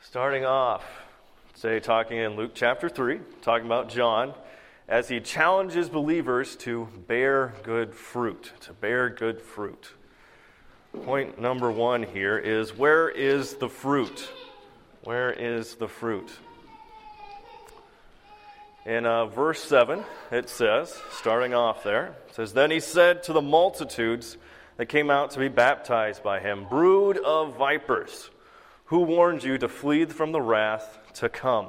Starting off, today talking in Luke chapter 3, talking about John, as he challenges believers to bear good fruit, Point number one here is, where is the fruit? Where is the fruit? In verse 7, it says, starting off there, it says, "Then he said to the multitudes that came out to be baptized by him, 'Brood of vipers, who warned you to flee from the wrath to come?'"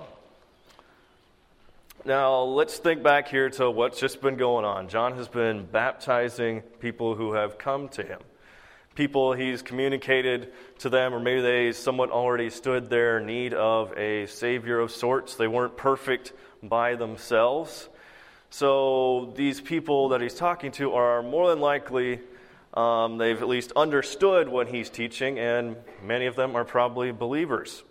Now, let's think back here to what's just been going on. John has been baptizing people who have come to him. People he's communicated to them, or maybe they somewhat already stood their need of a Savior of sorts. They weren't perfect by themselves. So these people that he's talking to are more than likely, they've at least understood what he's teaching, and many of them are probably believers.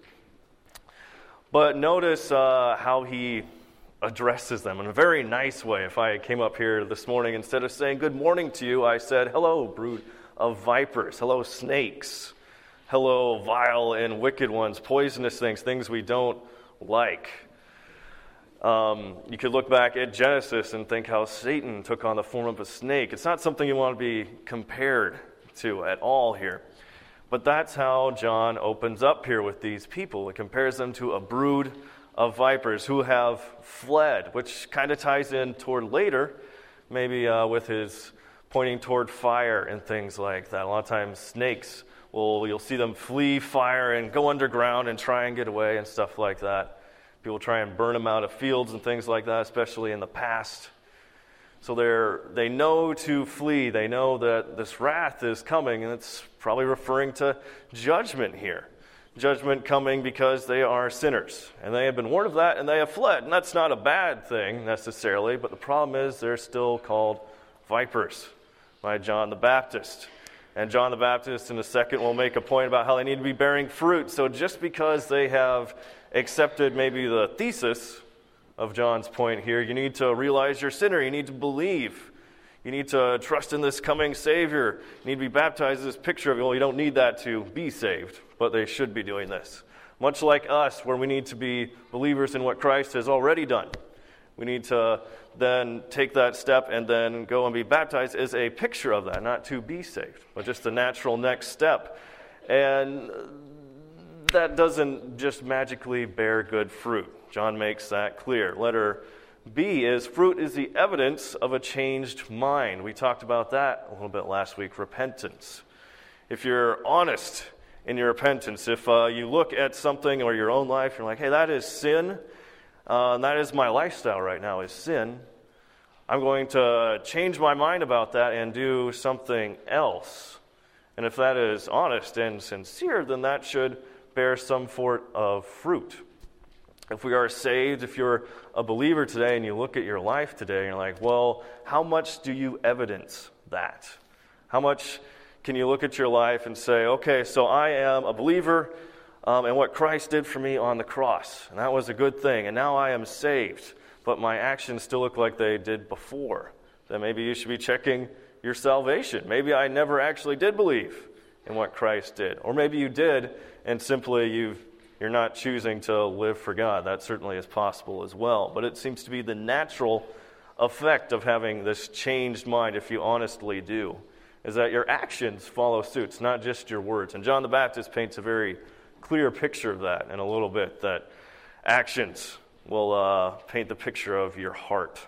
But notice how he addresses them in a very nice way. If I came up here this morning, instead of saying good morning to you, I said, "Hello, brood of vipers. Hello, snakes. Hello, vile and wicked ones, poisonous things we don't like." You could look back at Genesis and think how Satan took on the form of a snake. It's not something you want to be compared to at all here. But that's how John opens up here with these people. He compares them to a brood of vipers who have fled, which kind of ties in toward later, maybe with his pointing toward fire and things like that. A lot of times snakes, you'll see them flee fire and go underground and try and get away and stuff like that. People try and burn them out of fields and things like that, especially in the past. So they know to flee. They know that this wrath is coming, and it's probably referring to judgment here. Judgment coming because they are sinners. And they have been warned of that, and they have fled. And that's not a bad thing necessarily, but the problem is they're still called vipers by John the Baptist. And John the Baptist in a second will make a point about how they need to be bearing fruit. So just because they have accepted maybe the thesis of John's point here, you need to realize you're a sinner. You need to believe. You need to trust in this coming Savior. You need to be baptized. This picture of, you don't need that to be saved, but they should be doing this. Much like us, where we need to be believers in what Christ has already done. We need to then take that step and then go and be baptized as a picture of that, not to be saved, but just the natural next step. And that doesn't just magically bear good fruit. John makes that clear. Letter B is, fruit is the evidence of a changed mind. We talked about that a little bit last week, repentance. If you're honest in your repentance, if you look at something or your own life, you're like, hey, that is sin, that is my lifestyle right now, is sin. I'm going to change my mind about that and do something else. And if that is honest and sincere, then that should bear some sort of fruit. If we are saved, if you're a believer today and you look at your life today and you're like, well, how much do you evidence that? How much can you look at your life and say, okay, so I am a believer and what Christ did for me on the cross, and that was a good thing, and now I am saved, but my actions still look like they did before. Then maybe you should be checking your salvation. Maybe I never actually did believe in what Christ did. Or maybe you did, and simply you're not choosing to live for God. That certainly is possible as well. But it seems to be the natural effect of having this changed mind, if you honestly do, is that your actions follow suit. It's not just your words. And John the Baptist paints a very clear picture of that in a little bit, that actions will paint the picture of your heart.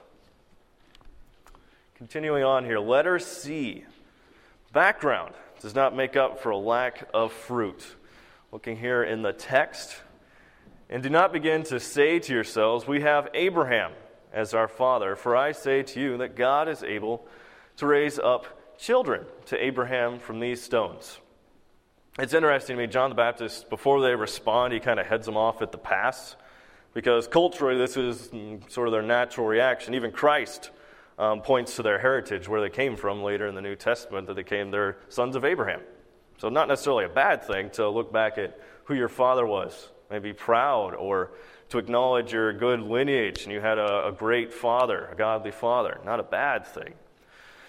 Continuing on here, letter C. Background does not make up for a lack of fruit. Looking here in the text, and do not begin to say to yourselves, we have Abraham as our father, for I say to you that God is able to raise up children to Abraham from these stones. It's interesting to me, John the Baptist, before they respond, he kind of heads them off at the pass, because culturally this is sort of their natural reaction. Even Christ points to their heritage, where they came from later in the New Testament, that they're sons of Abraham. So not necessarily a bad thing to look back at who your father was, maybe proud, or to acknowledge your good lineage, and you had a great father, a godly father. Not a bad thing.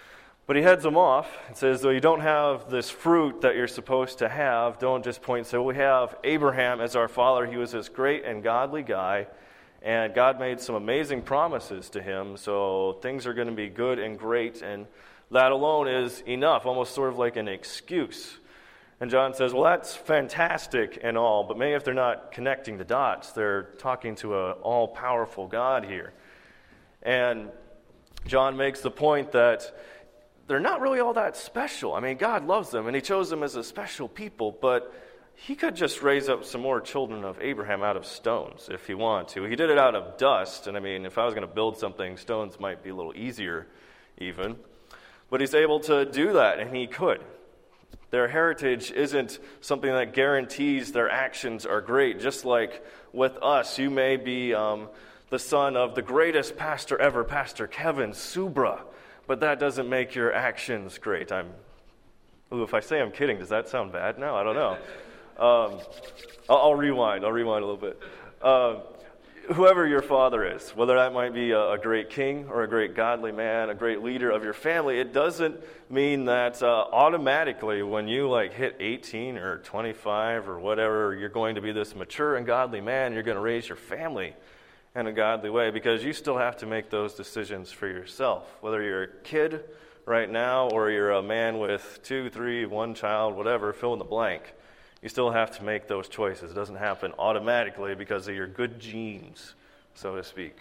But he heads them off and says, though you don't have this fruit that you're supposed to have, don't just point and say, well, we have Abraham as our father. He was this great and godly guy, and God made some amazing promises to him, so things are going to be good and great, and that alone is enough, almost sort of like an excuse. And John says, well, that's fantastic and all, but maybe if they're not connecting the dots, they're talking to an all-powerful God here. And John makes the point that they're not really all that special. I mean, God loves them, and he chose them as a special people, but he could just raise up some more children of Abraham out of stones if he wanted to. He did it out of dust, and I mean, if I was going to build something, stones might be a little easier even. But he's able to do that, and he could. Their heritage isn't something that guarantees their actions are great. Just like with us, you may be the son of the greatest pastor ever, Pastor Kevin Subra, but that doesn't make your actions great. If I say I'm kidding, does that sound bad? No, I don't know. I'll rewind. I'll rewind a little bit. Whoever your father is, whether that might be a great king or a great godly man, a great leader of your family, it doesn't mean that automatically when you hit 18 or 25 or whatever, you're going to be this mature and godly man. You're going to raise your family in a godly way, because you still have to make those decisions for yourself. Whether you're a kid right now or you're a man with 2, 3, 1 child, whatever, fill in the blank. You still have to make those choices. It doesn't happen automatically because of your good genes, so to speak.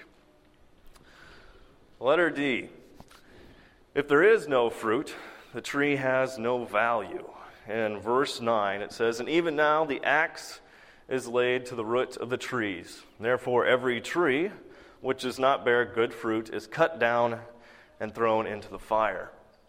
Letter D. If there is no fruit, the tree has no value. In verse 9 it says, and even now the axe is laid to the root of the trees. Therefore every tree which does not bear good fruit is cut down and thrown into the fire.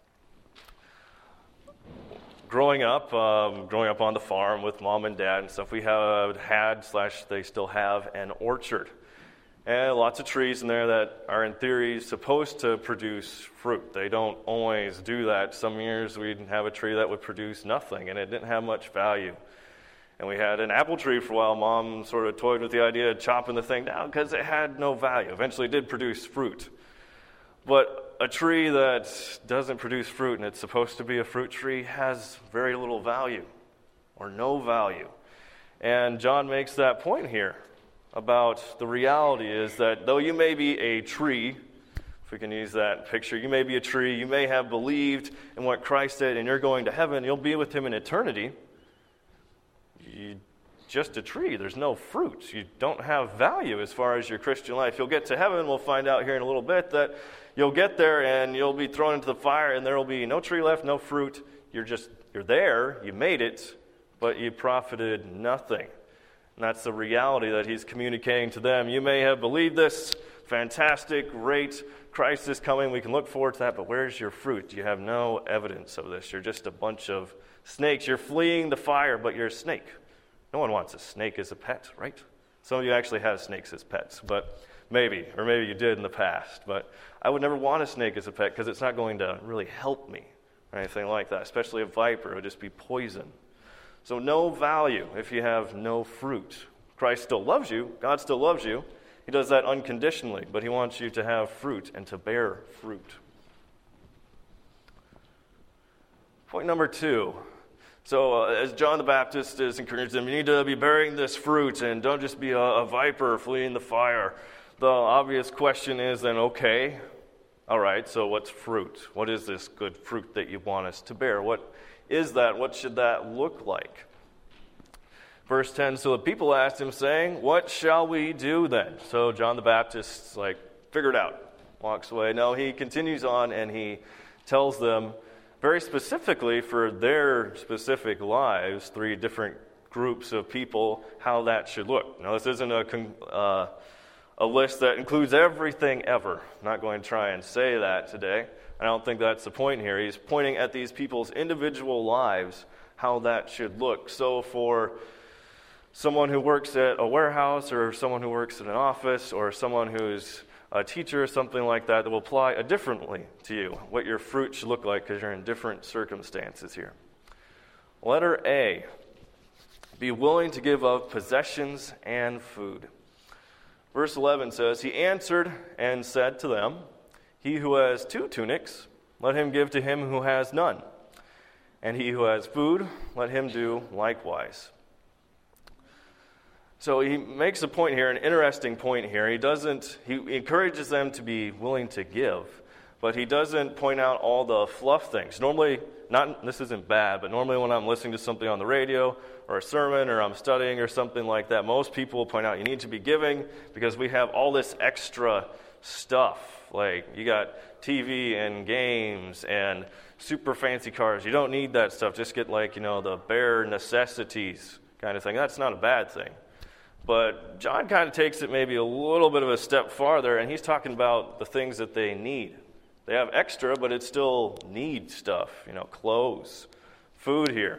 Growing up on the farm with mom and dad and stuff, we have had / they still have an orchard. And lots of trees in there that are in theory supposed to produce fruit. They don't always do that. Some years we'd have a tree that would produce nothing, and it didn't have much value. And we had an apple tree for a while. Mom sort of toyed with the idea of chopping the thing down because it had no value. Eventually it did produce fruit. But a tree that doesn't produce fruit and it's supposed to be a fruit tree has very little value or no value. And John makes that point here about the reality is that though you may be a tree, if we can use that picture, you may be a tree, you may have believed in what Christ did and you're going to heaven, you'll be with him in eternity. You're just a tree. There's no fruit. You don't have value as far as your Christian life. You'll get to heaven. We'll find out here in a little bit that you'll get there and you'll be thrown into the fire and there will be no tree left, no fruit. You're there. You made it, but you profited nothing. And that's the reality that he's communicating to them. You may have believed this. Fantastic, great. Christ is coming. We can look forward to that, but where's your fruit? You have no evidence of this. You're just a bunch of snakes. You're fleeing the fire, but you're a snake. No one wants a snake as a pet, right? Some of you actually have snakes as pets, but maybe you did in the past. But I would never want a snake as a pet because it's not going to really help me or anything like that, especially a viper. It would just be poison. So no value if you have no fruit. Christ still loves you. God still loves you. He does that unconditionally, but he wants you to have fruit and to bear fruit. Point number 2. So as John the Baptist is encouraging them, you need to be bearing this fruit and don't just be a viper fleeing the fire. The obvious question is then, okay, all right, so what's fruit? What is this good fruit that you want us to bear? What is that? What should that look like? Verse 10, so the people asked him, saying, what shall we do then? So John the Baptist's figure it out, walks away. No, he continues on and he tells them, very specifically for their specific lives, 3 different groups of people, how that should look. Now, this isn't a list that includes everything ever. I'm not going to try and say that today. I don't think that's the point here. He's pointing at these people's individual lives, how that should look. So for someone who works at a warehouse or someone who works in an office or someone who's a teacher or something like that will apply differently to you, what your fruit should look like because you're in different circumstances here. Letter A, be willing to give up possessions and food. Verse 11 says, he answered and said to them, he who has 2 tunics, let him give to him who has none. And he who has food, let him do likewise. So he makes a point here, an interesting point here. He encourages them to be willing to give, but he doesn't point out all the fluff things. Normally, this isn't bad, but normally when I'm listening to something on the radio or a sermon or I'm studying or something like that, most people will point out you need to be giving because we have all this extra stuff. Like you got TV and games and super fancy cars. You don't need that stuff. Just get the bare necessities kind of thing. That's not a bad thing. But John kind of takes it maybe a little bit of a step farther, and he's talking about the things that they need. They have extra, but it still needs stuff, clothes, food here.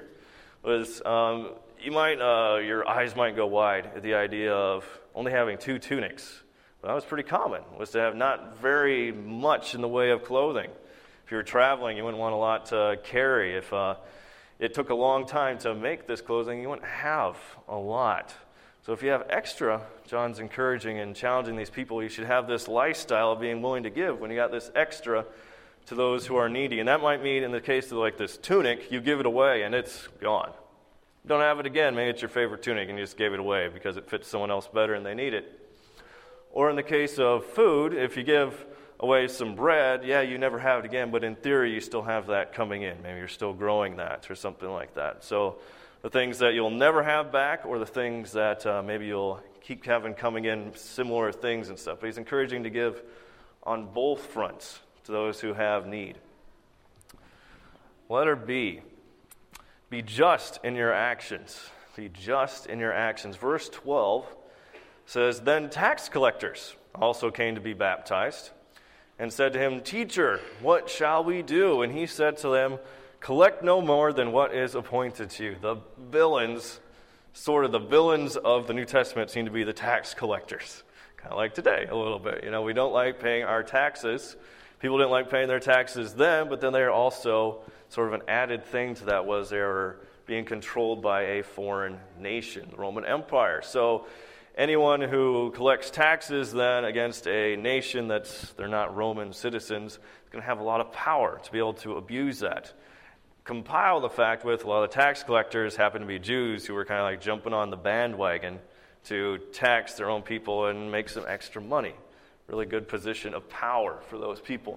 Your eyes might go wide at the idea of only having 2 tunics. But that was pretty common, was to have not very much in the way of clothing. If you were traveling, you wouldn't want a lot to carry. If it took a long time to make this clothing, you wouldn't have a lot. So if you have extra, John's encouraging and challenging these people, you should have this lifestyle of being willing to give when you got this extra to those who are needy. And that might mean in the case of this tunic, you give it away and it's gone. You don't have it again. Maybe it's your favorite tunic and you just gave it away because it fits someone else better and they need it. Or in the case of food, if you give away some bread, you never have it again, but in theory you still have that coming in. Maybe you're still growing that or something like that. So the things that you'll never have back, or the things that maybe you'll keep having coming in, similar things and stuff. But he's encouraging to give on both fronts to those who have need. Letter B, be just in your actions. Be just in your actions. Verse 12 says, Then tax collectors also came to be baptized, and said to him, Teacher, what shall we do? And he said to them, Collect no more than what is appointed to you. The villains of the New Testament seem to be the tax collectors. Kind of like today a little bit. We don't like paying our taxes. People didn't like paying their taxes then, but then they're also sort of an added thing to that was they were being controlled by a foreign nation, the Roman Empire. So anyone who collects taxes then against a nation they're not Roman citizens is going to have a lot of power to be able to abuse that. Compile the fact with a lot of the tax collectors happen to be Jews who were kind of jumping on the bandwagon to tax their own people and make some extra money. Really good position of power for those people.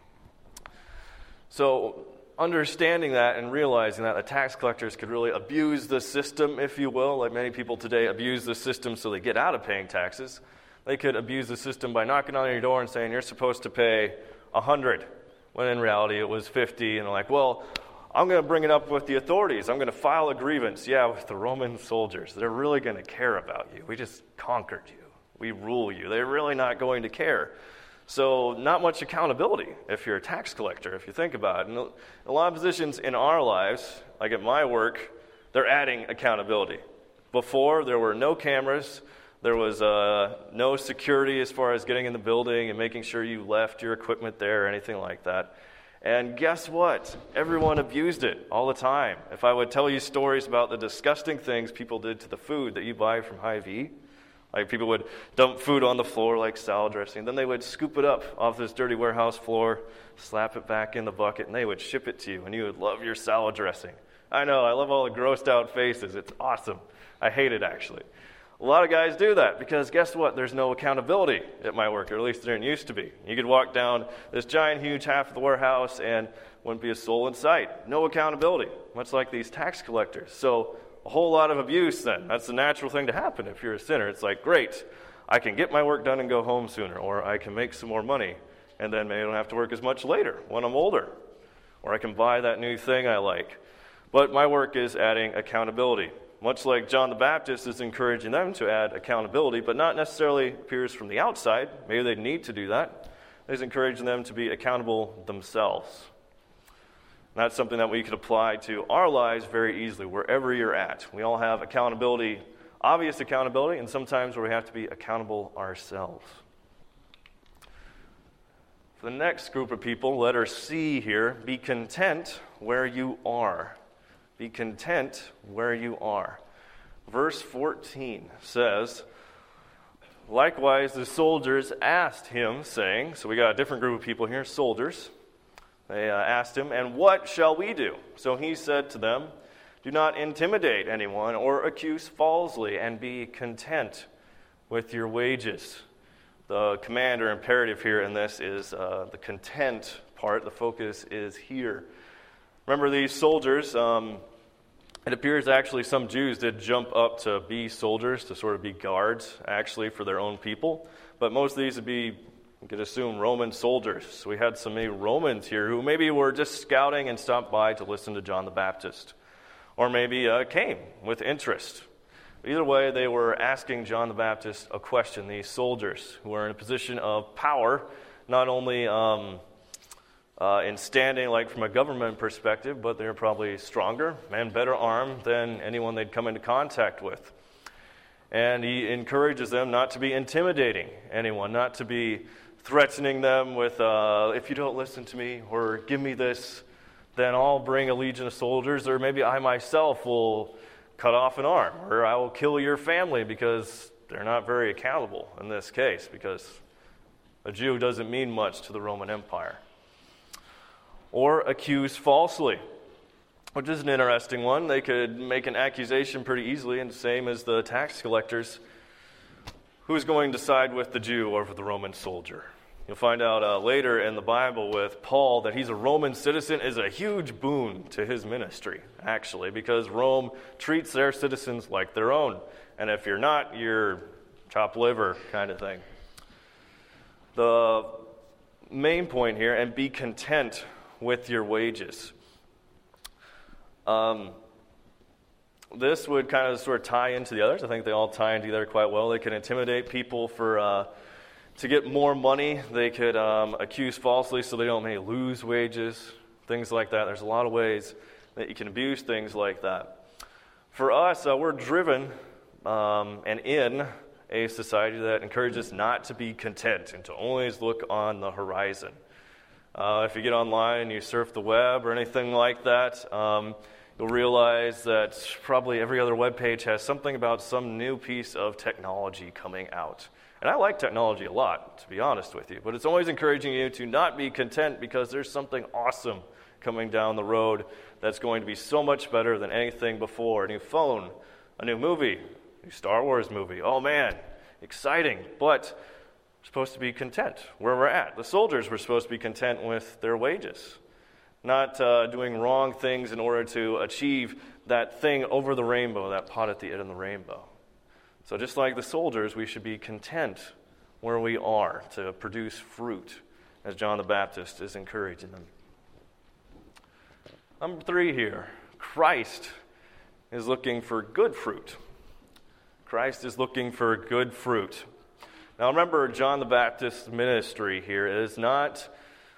So understanding that and realizing that the tax collectors could really abuse the system, if you will, like many people today abuse the system so they get out of paying taxes. They could abuse the system by knocking on your door and saying, you're supposed to pay $100, when in reality it was $50, and they're like, well, I'm going to bring it up with the authorities. I'm going to file a grievance. With the Roman soldiers. They're really going to care about you. We just conquered you. We rule you. They're really not going to care. So not much accountability if you're a tax collector, if you think about it. And a lot of positions in our lives, like at my work, they're adding accountability. Before, there were no cameras. There was no security as far as getting in the building and making sure you left your equipment there or anything like that. And guess what? Everyone abused it all the time. If I would tell you stories about the disgusting things people did to the food that you buy from Hy-Vee, like people would dump food on the floor like salad dressing, then they would scoop it up off this dirty warehouse floor, slap it back in the bucket, and they would ship it to you, and you would love your salad dressing. I know, I love all the grossed out faces. It's awesome. I hate it, actually. A lot of guys do that because guess what? There's no accountability at my work, or at least there didn't used to be. You could walk down this giant, huge half of the warehouse and wouldn't be a soul in sight. No accountability, much like these tax collectors. So a whole lot of abuse then. That's the natural thing to happen if you're a sinner. It's like, great, I can get my work done and go home sooner, or I can make some more money, and then maybe I don't have to work as much later when I'm older, or I can buy that new thing I like. But my work is adding accountability. Much like John the Baptist is encouraging them to add accountability, but not necessarily appears from the outside. Maybe they need to do that. He's encouraging them to be accountable themselves. And that's something that we could apply to our lives very easily, wherever you're at. We all have accountability, obvious accountability, and sometimes where we have to be accountable ourselves. For the next group of people, letter C here, be content where you are. Be content where you are. Verse 14 says, Likewise the soldiers asked him, saying, so we got a different group of people here, soldiers. They asked him, "And what shall we do?" So he said to them, "Do not intimidate anyone or accuse falsely, and be content with your wages." The command or imperative here in this is the content part. The focus is here. Remember these soldiers, it appears actually some Jews did jump up to be soldiers, to sort of be guards, actually, for their own people. But most of these would be, you could assume, Roman soldiers. So we had some maybe Romans here who maybe were just scouting and stopped by to listen to John the Baptist. Or maybe came with interest. Either way, they were asking John the Baptist a question, these soldiers who were in a position of power, not only in standing like from a government perspective, but they're probably stronger and better armed than anyone they'd come into contact with. And he encourages them not to be intimidating anyone, not to be threatening them with, if you don't listen to me or give me this, then I'll bring a legion of soldiers, or maybe I myself will cut off an arm, or I will kill your family, because they're not very accountable in this case, because a Jew doesn't mean much to the Roman Empire. Or accuse falsely, which is an interesting one. They could make an accusation pretty easily, and the same as the tax collectors. Who's going to side with the Jew over the Roman soldier? You'll find out later in the Bible with Paul that he's a Roman citizen is a huge boon to his ministry, actually, because Rome treats their citizens like their own. And if you're not, you're chopped liver kind of thing. The main point here, and be content with your wages. This would kind of sort of tie into the others. I think they all tie in together quite well. They can intimidate people to get more money. They could accuse falsely so they don't maybe lose wages, things like that. There's a lot of ways that you can abuse things like that. For us, we're driven and in a society that encourages not to be content and to always look on the horizon. If you get online and you surf the web or anything like that, you'll realize that probably every other web page has something about some new piece of technology coming out. And I like technology a lot, to be honest with you, but it's always encouraging you to not be content because there's something awesome coming down the road that's going to be so much better than anything before. A new phone, a new movie, a new Star Wars movie. Oh man, exciting, but supposed to be content where we're at. The soldiers were supposed to be content with their wages, not doing wrong things in order to achieve that thing over the rainbow, that pot at the end of the rainbow. So just like the soldiers, we should be content where we are to produce fruit, as John the Baptist is encouraging them. Number 3 here, Christ is looking for good fruit. Christ is looking for good fruit. Now remember, John the Baptist's ministry here is not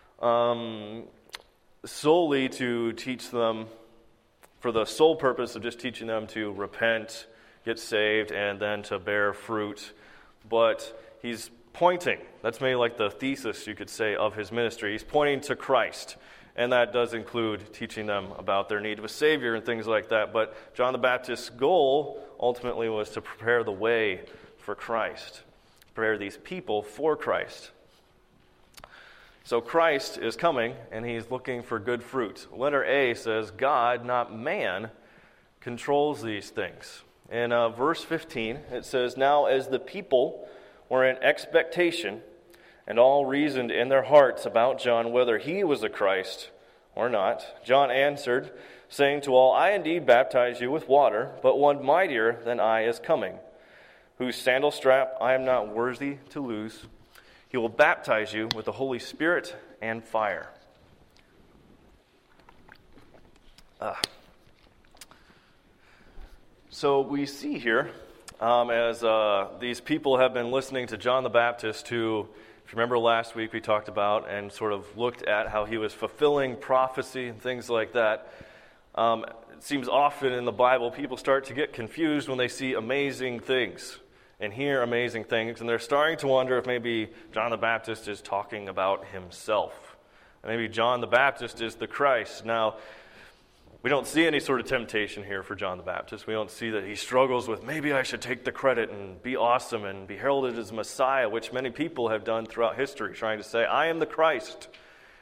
solely to teach them for the sole purpose of just teaching them to repent, get saved, and then to bear fruit. But he's pointing, that's maybe like the thesis, you could say, of his ministry. He's pointing to Christ, and that does include teaching them about their need of a Savior and things like that. But John the Baptist's goal ultimately was to prepare the way for Christ, prepare these people for Christ. So Christ is coming, and he's looking for good fruit. Letter A says, God, not man, controls these things. In verse 15, it says, Now as the people were in expectation, and all reasoned in their hearts about John whether he was the Christ or not, John answered, saying to all, I indeed baptize you with water, but one mightier than I is coming, whose sandal strap I am not worthy to loose. He will baptize you with the Holy Spirit and fire. So we see here, as these people have been listening to John the Baptist, who, if you remember last week, we talked about and sort of looked at how he was fulfilling prophecy and things like that. It seems often in the Bible people start to get confused when they see amazing things and hear amazing things, and they're starting to wonder if maybe John the Baptist is talking about himself. And maybe John the Baptist is the Christ. Now, we don't see any sort of temptation here for John the Baptist. We don't see that he struggles with, maybe I should take the credit and be awesome and be heralded as Messiah, which many people have done throughout history, trying to say, I am the Christ.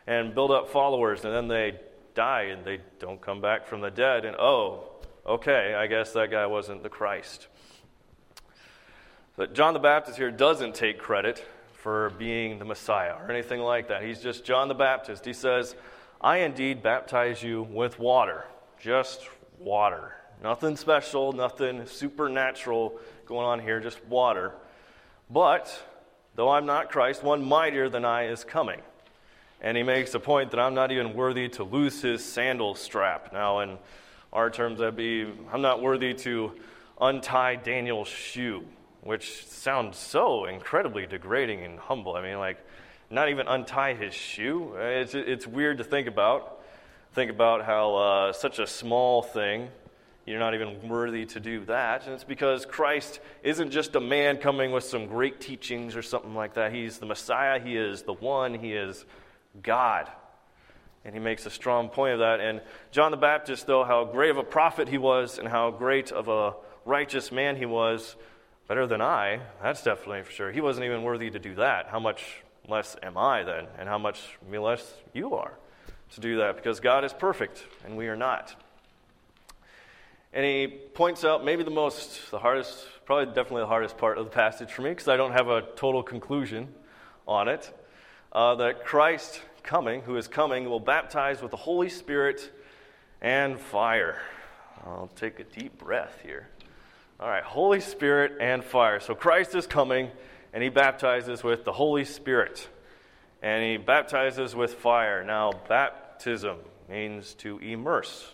and build up followers, and then they die and they don't come back from the dead, and okay, I guess that guy wasn't the Christ. But John the Baptist here doesn't take credit for being the Messiah or anything like that. He's just John the Baptist. He says, I indeed baptize you with water, just water. Nothing special, nothing supernatural going on here, just water. But, though I'm not Christ, one mightier than I is coming. And he makes a point that I'm not even worthy to loose his sandal strap. Now, in our terms, that'd be, I'm not worthy to untie Daniel's shoe, which sounds so incredibly degrading and humble. I mean, like, not even untie his shoe? It's weird to think about. Think about how such a small thing, you're not even worthy to do that. And it's because Christ isn't just a man coming with some great teachings or something like that. He's the Messiah. He is the one. He is God. And he makes a strong point of that. And John the Baptist, though, how great of a prophet he was and how great of a righteous man he was, better than I, that's definitely for sure. He wasn't even worthy to do that. How much less am I then? And how much less you are to do that? Because God is perfect and we are not. And he points out maybe the hardest, probably definitely the hardest part of the passage for me, because I don't have a total conclusion on it, that Christ who is coming, will baptize with the Holy Spirit and fire. I'll take a deep breath here. All right, Holy Spirit and fire. So Christ is coming, and he baptizes with the Holy Spirit. And he baptizes with fire. Now, baptism means to immerse.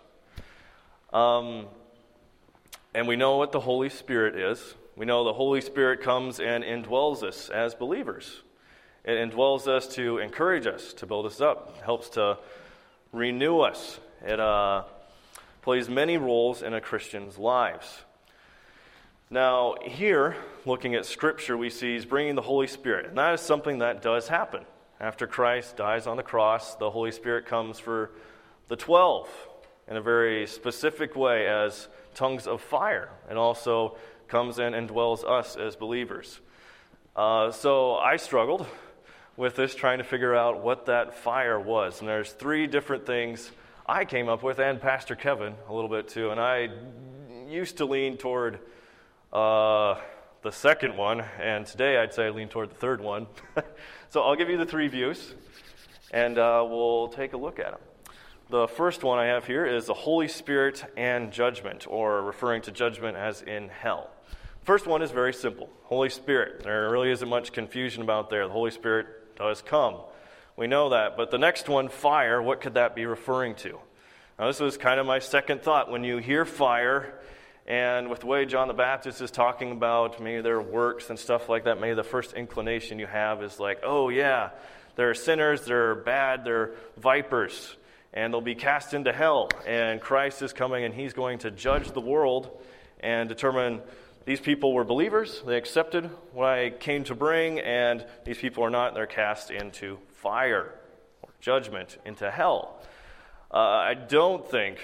And we know what the Holy Spirit is. We know the Holy Spirit comes and indwells us as believers. It indwells us to encourage us, to build us up. It helps to renew us. It plays many roles in a Christian's lives. Now, here, looking at Scripture, we see he's bringing the Holy Spirit. And that is something that does happen. After Christ dies on the cross, the Holy Spirit comes for the 12 in a very specific way as tongues of fire, and also comes in and dwells us as believers. So I struggled with this, trying to figure out what that fire was. And there's 3 different things I came up with, and Pastor Kevin a little bit too. And I used to lean toward the second one, and today I'd say I lean toward the third one. So I'll give you the 3 views, and we'll take a look at them. The first one I have here is the Holy Spirit and judgment, or referring to judgment as in hell. First one is very simple. Holy Spirit. There really isn't much confusion about there. The Holy Spirit does come. We know that. But the next one, fire, what could that be referring to? Now, this was kind of my second thought. When you hear fire, and with the way John the Baptist is talking about maybe their works and stuff like that, maybe the first inclination you have is like, oh yeah, they're sinners, they're bad, they're vipers, and they'll be cast into hell. And Christ is coming, and he's going to judge the world and determine these people were believers, they accepted what I came to bring, and these people are not, and they're cast into fire, or judgment, into hell. I don't think,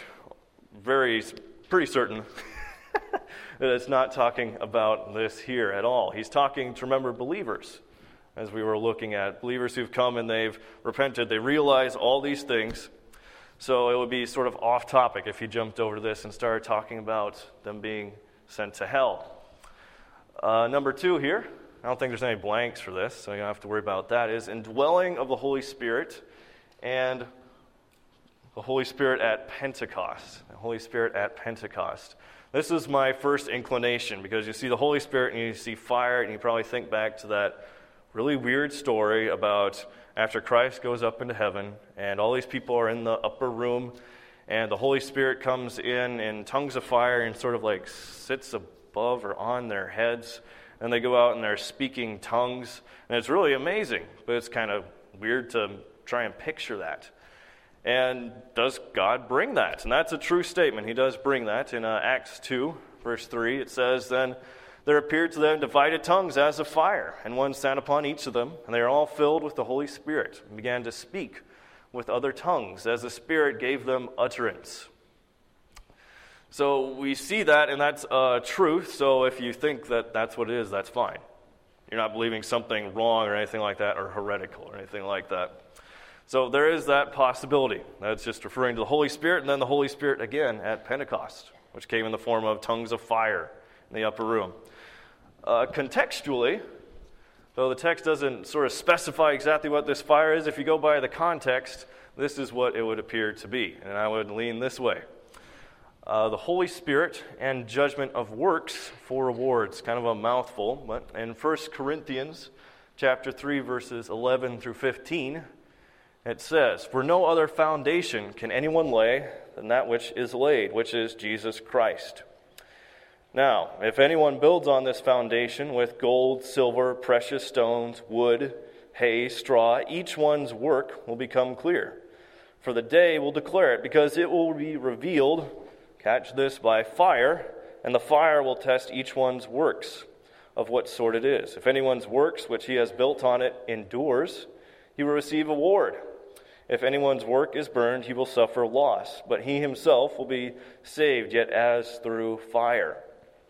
pretty certain, that it's not talking about this here at all. He's talking to, remember, believers, as we were looking at. Believers who've come and they've repented, they realize all these things. So it would be sort of off topic if you jumped over to this and started talking about them being sent to hell. Number 2 here, I don't think there's any blanks for this, so you don't have to worry about that, is indwelling of the Holy Spirit and the Holy Spirit at Pentecost. The Holy Spirit at Pentecost. This is my first inclination, because you see the Holy Spirit and you see fire, and you probably think back to that really weird story about after Christ goes up into heaven, and all these people are in the upper room, and the Holy Spirit comes in tongues of fire and sort of like sits above or on their heads, and they go out and they're speaking tongues, and it's really amazing, but it's kind of weird to try and picture that. And does God bring that? And that's a true statement. He does bring that. In Acts 2, verse 3, it says, Then there appeared to them divided tongues as of fire, and one sat upon each of them, and they are all filled with the Holy Spirit, and began to speak with other tongues, as the Spirit gave them utterance. So we see that, and that's truth. So if you think that that's what it is, that's fine. You're not believing something wrong or anything like that, or heretical or anything like that. So there is that possibility. That's just referring to the Holy Spirit, and then the Holy Spirit again at Pentecost, which came in the form of tongues of fire in the upper room. Contextually, though the text doesn't sort of specify exactly what this fire is, if you go by the context, this is what it would appear to be. And I would lean this way. The Holy Spirit and judgment of works for rewards. Kind of a mouthful, but in 1 Corinthians chapter 3, verses 11 through 15, it says, "For no other foundation can anyone lay than that which is laid, which is Jesus Christ. Now, if anyone builds on this foundation with gold, silver, precious stones, wood, hay, straw, each one's work will become clear. For the day will declare it, because it will be revealed, catch this, by fire, and the fire will test each one's works of what sort it is. If anyone's works which he has built on it endures, he will receive a reward. If anyone's work is burned, he will suffer loss, but he himself will be saved, yet as through fire."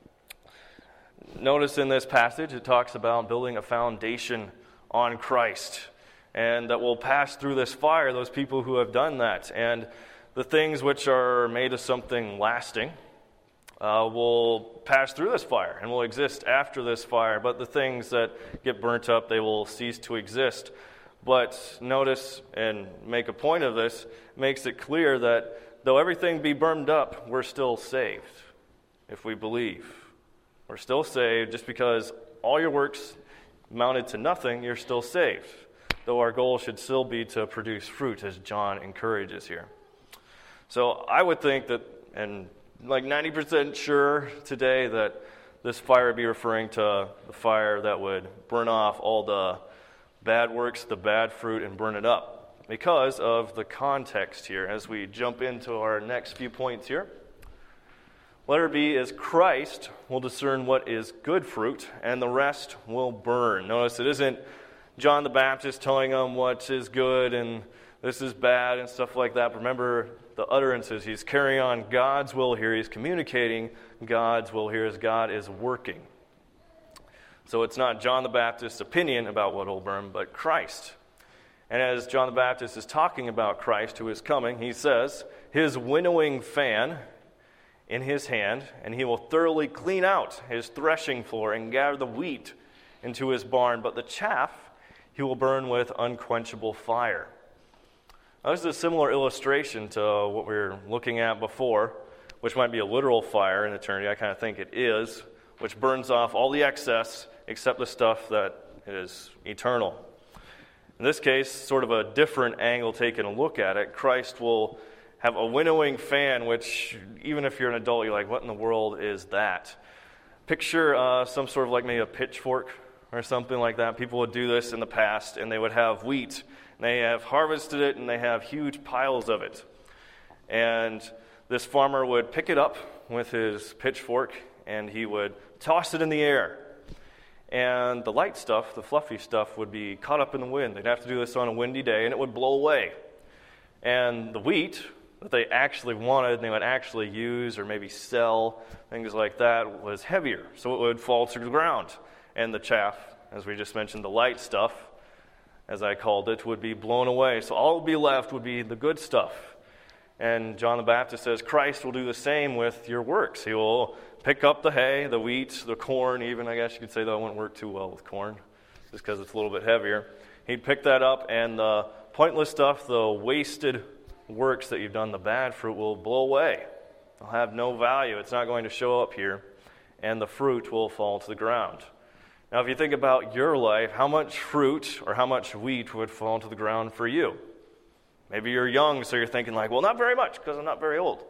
Notice in this passage it talks about building a foundation on Christ, and that will pass through this fire, those people who have done that. And the things which are made of something lasting will pass through this fire and will exist after this fire. But the things that get burnt up, they will cease to exist. But notice, and make a point of this, makes it clear that though everything be burned up, we're still saved if we believe. We're still saved. Just because all your works amounted to nothing, you're still saved. Though our goal should still be to produce fruit, as John encourages here. So I would think that, and like 90% sure today, that this fire would be referring to the fire that would burn off all the bad works, the bad fruit, and burn it up, because of the context here as we jump into our next few points here. Letter B is Christ will discern what is good fruit, and the rest will burn. Notice it isn't John the Baptist telling them what is good and this is bad and stuff like that. Remember the utterances. He's carrying on God's will here. He's communicating God's will here as God is working. So it's not John the Baptist's opinion about what will burn, but Christ. And as John the Baptist is talking about Christ who is coming, he says, his winnowing fan in his hand, and he will thoroughly clean out his threshing floor and gather the wheat into his barn, but the chaff he will burn with unquenchable fire. Now, this is a similar illustration to what we were looking at before, which might be a literal fire in eternity. I kind of think it is, which burns off all the excess except the stuff that is eternal. In this case, sort of a different angle taking a look at it. Christ will have a winnowing fan, which even if you're an adult, you're like, what in the world is that? Picture some sort of like maybe a pitchfork or something like that. People would do this in the past, and they would have wheat. And they have harvested it, and they have huge piles of it. And this farmer would pick it up with his pitchfork, and he would toss it in the air. And the light stuff, the fluffy stuff, would be caught up in the wind. They'd have to do this on a windy day, and it would blow away. And the wheat that they actually wanted, and they would actually use or maybe sell, things like that, was heavier. So it would fall to the ground. And the chaff, as we just mentioned, the light stuff, as I called it, would be blown away. So all that would be left would be the good stuff. And John the Baptist says Christ will do the same with your works. He will pick up the hay, the wheat, the corn even. I guess you could say that wouldn't work too well with corn, just because it's a little bit heavier. He'd pick that up, and the pointless stuff, the wasted works that you've done, the bad fruit, will blow away. It'll have no value. It's not going to show up here, and the fruit will fall to the ground. Now, if you think about your life, how much fruit or how much wheat would fall to the ground for you? Maybe you're young, so you're thinking like, well, not very much because I'm not very old.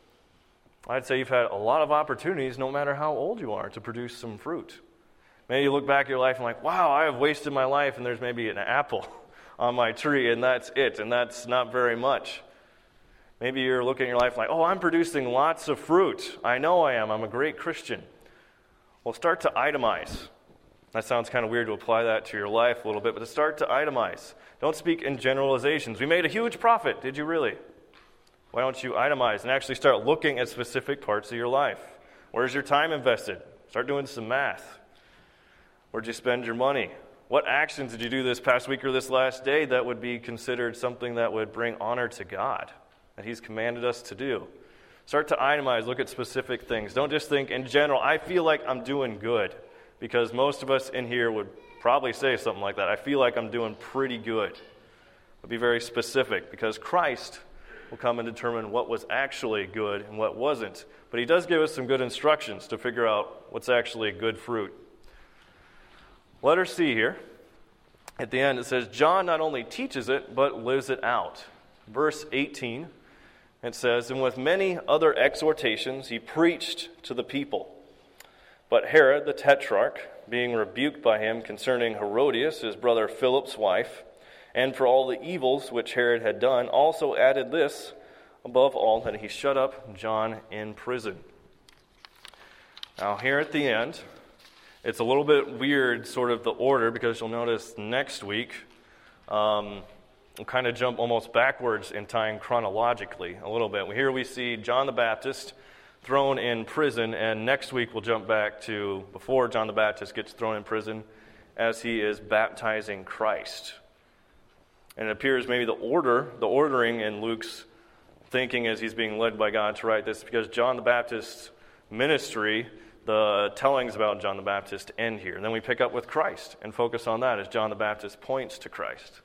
I'd say you've had a lot of opportunities, no matter how old you are, to produce some fruit. Maybe you look back at your life and like, wow, I have wasted my life, and there's maybe an apple on my tree, and that's it, and that's not very much. Maybe you're looking at your life like, oh, I'm producing lots of fruit. I know I am. I'm a great Christian. Well, start to itemize. That sounds kind of weird to apply that to your life a little bit, but to start to itemize. Don't speak in generalizations. We made a huge profit. Did you really? Why don't you itemize and actually start looking at specific parts of your life? Where's your time invested? Start doing some math. Where'd you spend your money? what actions did you do this past week or this last day that would be considered something that would bring honor to God, that He's commanded us to do? Start to itemize, look at specific things. Don't just think, in general, I feel like I'm doing good, because most of us in here would probably say something like that. I feel like I'm doing pretty good. But be very specific, because Christ will come and determine what was actually good and what wasn't. But He does give us some good instructions to figure out what's actually good fruit. Letter C here. At the end it says, John not only teaches it, but lives it out. Verse 18, it says, and with many other exhortations he preached to the people. But Herod the Tetrarch, being rebuked by him concerning Herodias, his brother Philip's wife, and for all the evils which Herod had done, also added this, above all, that he shut up John in prison. Now here at the end, it's a little bit weird, sort of the order, because you'll notice next week, we'll kind of jump almost backwards in time chronologically a little bit. Here we see John the Baptist thrown in prison, and next week we'll jump back to before John the Baptist gets thrown in prison as he is baptizing Christ. And it appears maybe the ordering in Luke's thinking as he's being led by God to write this, because John the Baptist's ministry, the tellings about John the Baptist end here. And then we pick up with Christ and focus on that as John the Baptist points to Christ.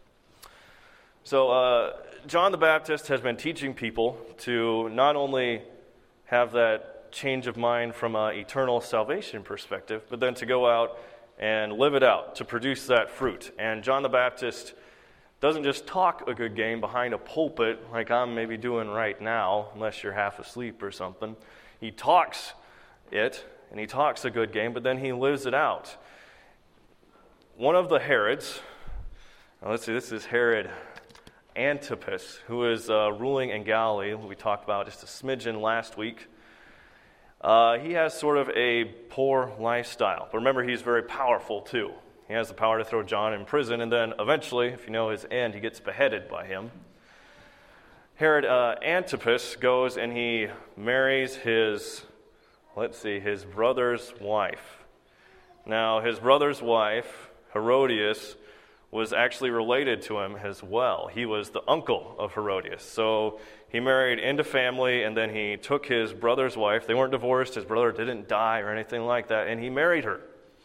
So John the Baptist has been teaching people to not only have that change of mind from an eternal salvation perspective, but then to go out and live it out, to produce that fruit. And John the Baptist doesn't just talk a good game behind a pulpit like I'm maybe doing right now, unless you're half asleep or something. He talks it, and he talks a good game, but then he lives it out. One of the Herods, let's see, this is Herod Antipas, who is ruling in Galilee. We talked about just a smidgen last week. He has sort of a poor lifestyle. But remember, he's very powerful too. He has the power to throw John in prison, and then eventually, if you know his end, he gets beheaded by him. Herod Antipas goes and he marries his brother's wife. Now, his brother's wife, Herodias, was actually related to him as well. He was the uncle of Herodias. So he married into family, and then he took his brother's wife. They weren't divorced. His brother didn't die or anything like that, and he married her.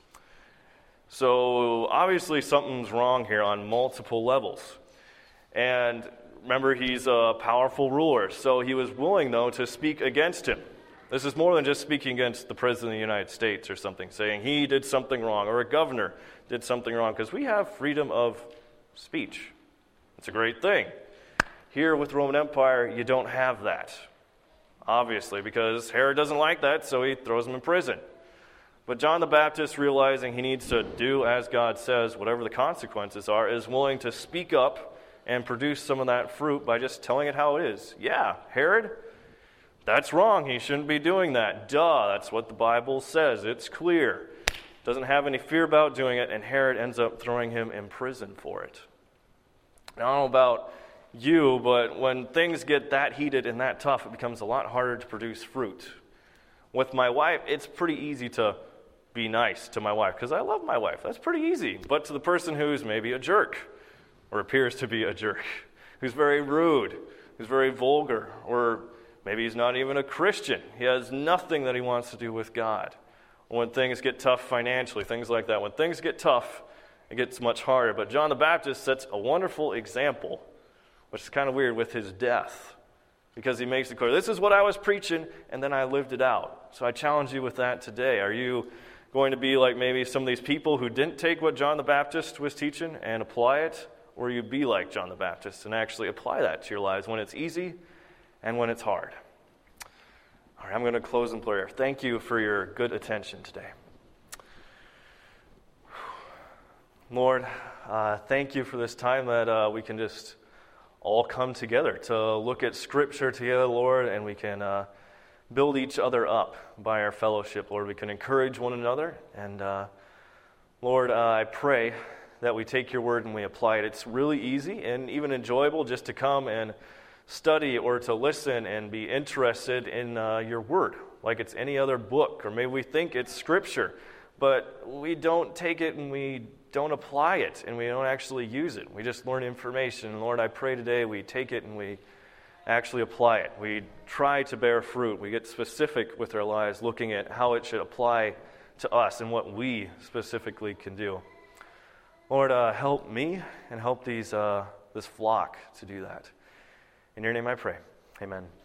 So obviously something's wrong here on multiple levels. And remember, he's a powerful ruler, so he was willing, though, to speak against him. This is more than just speaking against the President of the United States or something, saying he did something wrong, or a governor did something wrong, because we have freedom of speech. It's a great thing. Here with the Roman Empire, you don't have that, obviously, because Herod doesn't like that, so he throws him in prison. But John the Baptist, realizing he needs to do as God says, whatever the consequences are, is willing to speak up and produce some of that fruit by just telling it how it is. Yeah, Herod, that's wrong. He shouldn't be doing that. Duh, that's what the Bible says. It's clear. Doesn't have any fear about doing it, and Herod ends up throwing him in prison for it. Now, I don't know about you, but when things get that heated and that tough, it becomes a lot harder to produce fruit. With my wife, it's pretty easy to be nice to my wife, because I love my wife. That's pretty easy. But to the person who's maybe a jerk, or appears to be a jerk, who's very rude, who's very vulgar, or maybe he's not even a Christian. He has nothing that he wants to do with God. When things get tough financially, things like that. When things get tough, it gets much harder. But John the Baptist sets a wonderful example, which is kind of weird, with his death. Because he makes it clear, this is what I was preaching, and then I lived it out. So I challenge you with that today. Are you going to be like maybe some of these people who didn't take what John the Baptist was teaching and apply it? Or you be like John the Baptist and actually apply that to your lives when it's easy and when it's hard? All right, I'm going to close in prayer. Thank you for your good attention today. Lord, thank you for this time that we can just all come together to look at Scripture together, Lord, and we can build each other up by our fellowship, Lord. We can encourage one another, and Lord, I pray that we take your word and we apply it. It's really easy and even enjoyable just to come and study or to listen and be interested in your word, like it's any other book, or maybe we think it's Scripture, but we don't take it and we don't apply it and we don't actually use it. We just learn information. And Lord, I pray today we take it and we actually apply it. We try to bear fruit. We get specific with our lives, looking at how it should apply to us and what we specifically can do. Lord, help me and help this flock to do that. In your name I pray. Amen.